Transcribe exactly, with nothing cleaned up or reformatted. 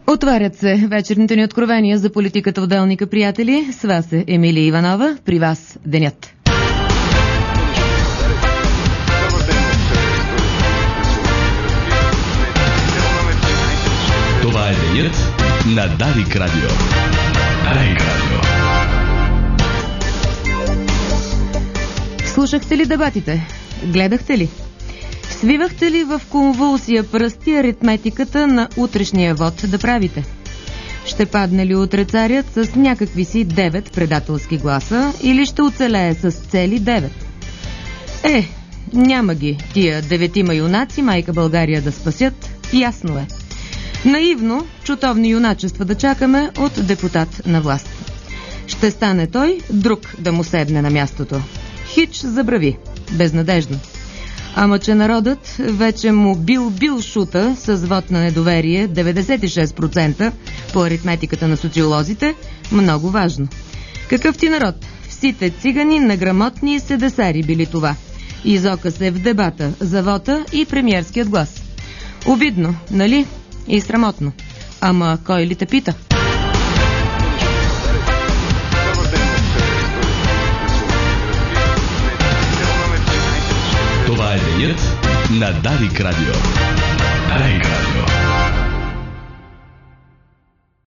Отварят се вечерните ни откровения за политиката в Делника, приятели. С вас е Емилия Иванова. При вас денят. Това е денят на Дарик Радио. Дарик Радио. Слушахте ли дебатите? Гледахте ли? Свивахте ли в конвулсия пръсти аритметиката на утрешния вод да правите? Ще падне ли утре царят с някакви си девет предателски гласа или ще оцелее с цели девет? Е, няма ги тия деветима юнаци майка България да спасят, ясно е. Наивно, чутовни юначества да чакаме от депутат на власт. Ще стане той друг да му седне на мястото. Хич забрави. Безнадежно. Ама че народът вече му бил-бил шута с вод на недоверие деветдесет и шест процента по аритметиката на социолозите, много важно. Какъв ти народ? Всите цигани, неграмотни и седесари били това. Изока се в дебата за вота и премиерският глас. Обидно, нали? И срамотно. Ама кой ли те пита? Това е денят на Дарик Радио. Дарик Радио.